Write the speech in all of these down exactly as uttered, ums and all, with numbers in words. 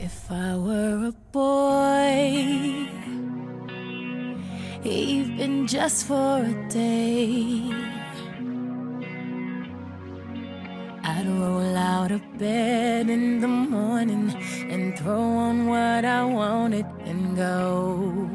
If I were a boy, even just for a day, I'd roll out of bed in the morning and throw on what I wanted and go.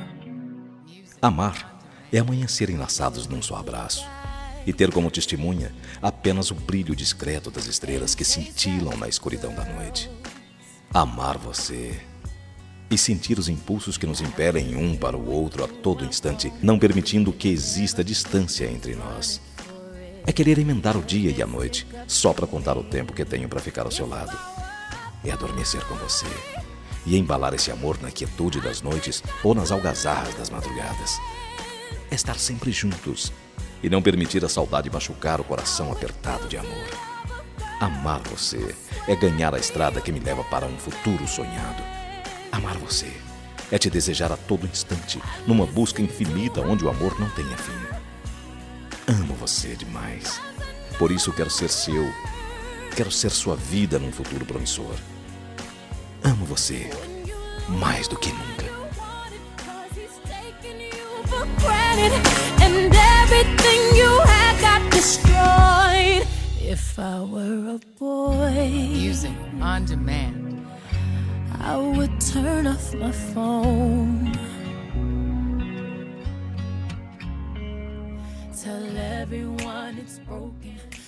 Amar é amanhecer enlaçados num só abraço e ter como testemunha apenas o brilho discreto das estrelas que cintilam na escuridão da noite. Amar você e sentir os impulsos que nos impelem um para o outro a todo instante, não permitindo que exista distância entre nós. É querer emendar o dia e a noite só para contar o tempo que tenho para ficar ao seu lado. É adormecer com você e embalar esse amor na quietude das noites ou nas algazarras das madrugadas. É estar sempre juntos e não permitir a saudade machucar o coração apertado de amor. Amar você é ganhar a estrada que me leva para um futuro sonhado. Amar você é te desejar a todo instante, numa busca infinita onde o amor não tenha fim. Amo você demais. Por isso quero ser seu. Quero ser sua vida num futuro promissor. Amo você mais do que nunca. And everything you had got destroyed. If I were a boy, Music on demand. I would turn off my phone. Tell everyone it's broken.